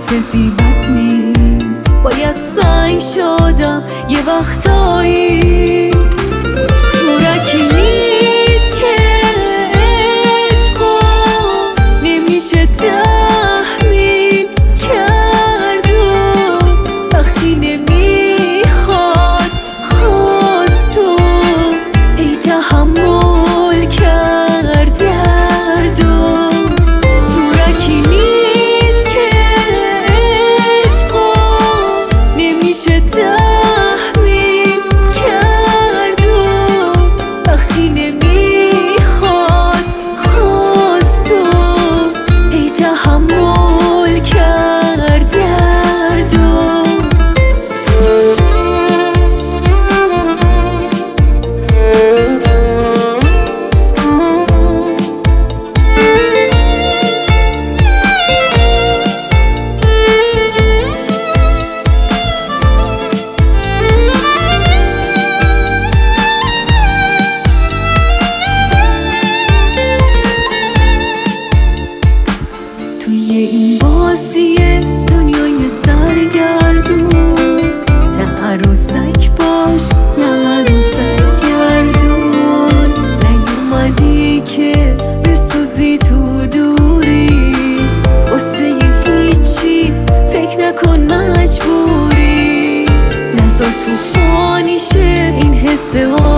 حافظی بد نیست، باید سنگ شدم یه وقتایی. زورکی نیست که عشقو نمیشه تحمیل کرد و وقتی نمیخواد خواست تو ای تحمل کرد درد و زورکی نیست که عشقو نمیشه تحمیل کرد و وقتی نمیخواد خواست تو ای تحمل کرد درد و توی این بازی دنیای سرگردون نه عروسک باش نه عروسک گردون، نیومدی که بسوزی تو دوری، واسه هیچی فکر نکن مجبوری، نذار توفانی شه این حس